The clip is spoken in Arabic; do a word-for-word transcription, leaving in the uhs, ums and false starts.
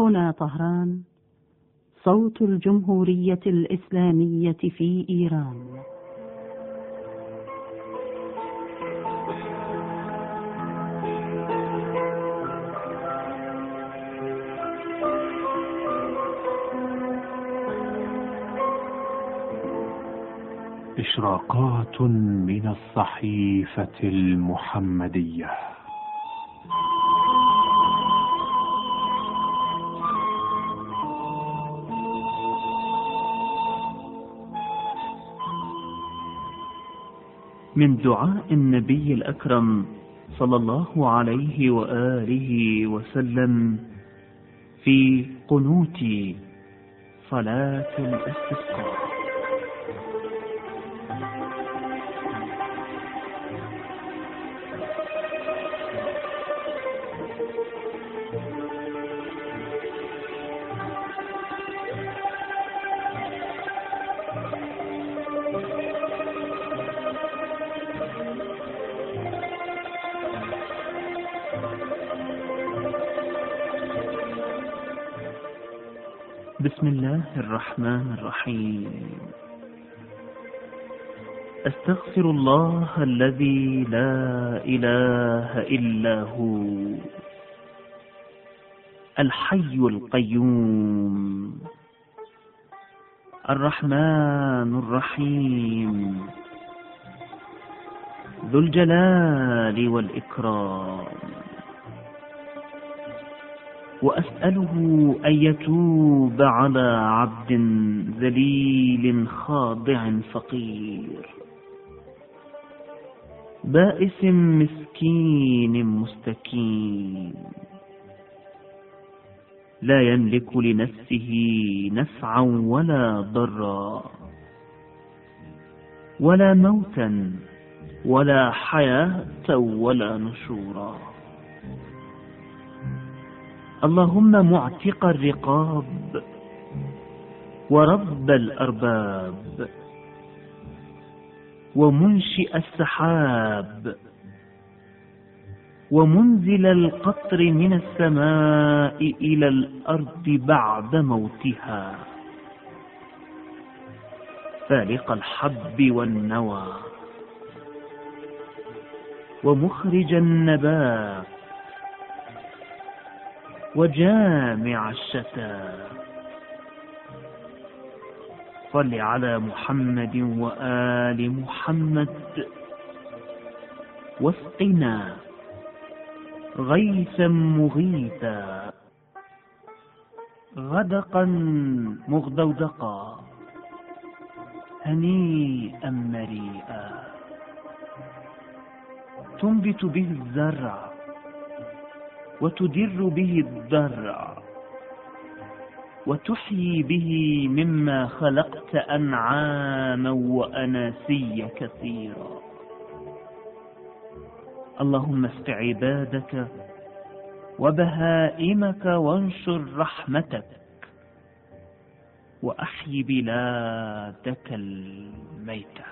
هنا طهران، صوت الجمهورية الإسلامية في إيران. إشراقات من الصحيفة المحمدية. من دعاء النبي الأكرم صلى الله عليه وآله وسلم في قنوت صلاة الاستسقاء: بسم الله الرحمن الرحيم. أستغفر الله الذي لا إله إلا هو الحي القيوم الرحمن الرحيم ذو الجلال والإكرام، وأسأله أن يتوب على عبد ذليل خاضع فقير بائس مسكين مستكين، لا يملك لنفسه نفعا ولا ضرا، ولا موتا ولا حياة ولا نشورا. اللهم معتق الرقاب ورب الأرباب ومنشئ السحاب ومنزل القطر من السماء إلى الأرض بعد موتها، فالق الحب والنوى ومخرج النبات وجامع الشتات. صل على محمد وآل محمد واسقنا غيثا مغيثا غدقا مغدودقا هنيئا مريئا، تنبت به الزرع وتدر به الضرع وتحيي به مما خلقت أنعاما وأناسيا كثيرا. اللهم اسق عبادك وبهائمك وانشر رحمتك وأحي بلادك الميتة.